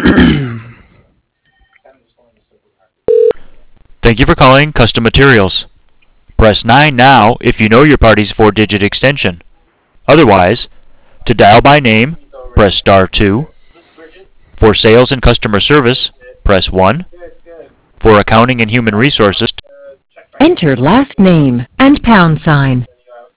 Thank you for calling Custom Materials. Press 9 now if you know your party's 4-digit extension. Otherwise, to dial by name, press star 2. For sales and customer service, press 1. For accounting and human resources, Enter last name and pound sign.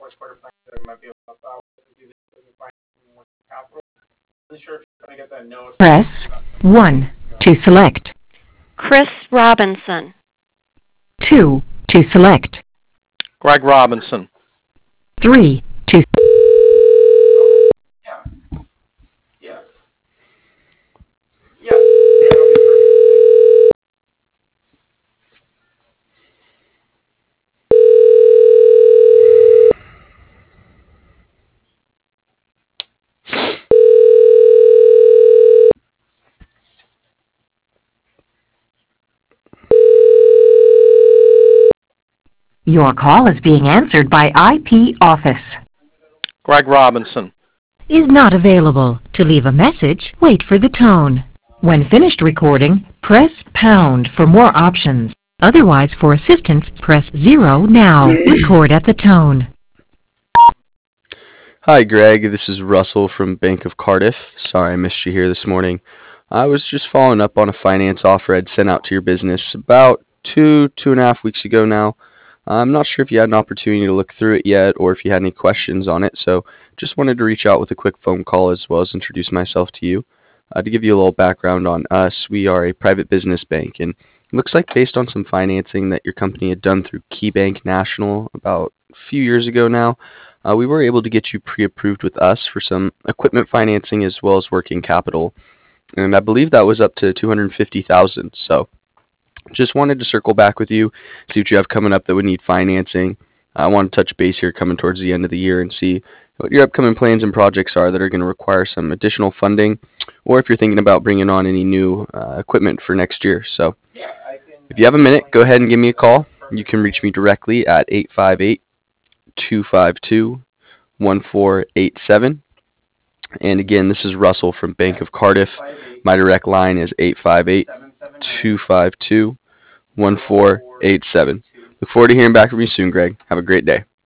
Press 1 to select, Chris Robinson. 2 to select, Greg Robinson. 3 to Your call is being answered by IP office. Greg Robinson. Is not available. To leave a message, wait for the tone. When finished recording, press pound for more options. Otherwise, for assistance, press 0 now. Record at the tone. Hi, Greg. This is Russell from Bank of Cardiff. Sorry I missed you here this morning. I was just following up on a finance offer I'd sent out to your business about 2.5 weeks ago now. I'm not sure if you had an opportunity to look through it yet or if you had any questions on it, so just wanted to reach out with a quick phone call as well as introduce myself to you. To give you a little background on us, we are a private business bank, and it looks like based on some financing that your company had done through KeyBank National about a few years ago now, we were able to get you pre-approved with us for some equipment financing as well as working capital, and I believe that was up to $250,000. So just wanted to circle back with you, see what you have coming up that would need financing. I want to touch base here coming towards the end of the year and see what your upcoming plans and projects are that are going to require some additional funding, or if you're thinking about bringing on any new equipment for next year. So if you have a minute, go ahead and give me a call. You can reach me directly at 858-252-1487. And again, this is Russell from Bank of Cardiff. My direct line is 858-252-1487. Look forward to hearing back from you soon, Greg. Have a great day.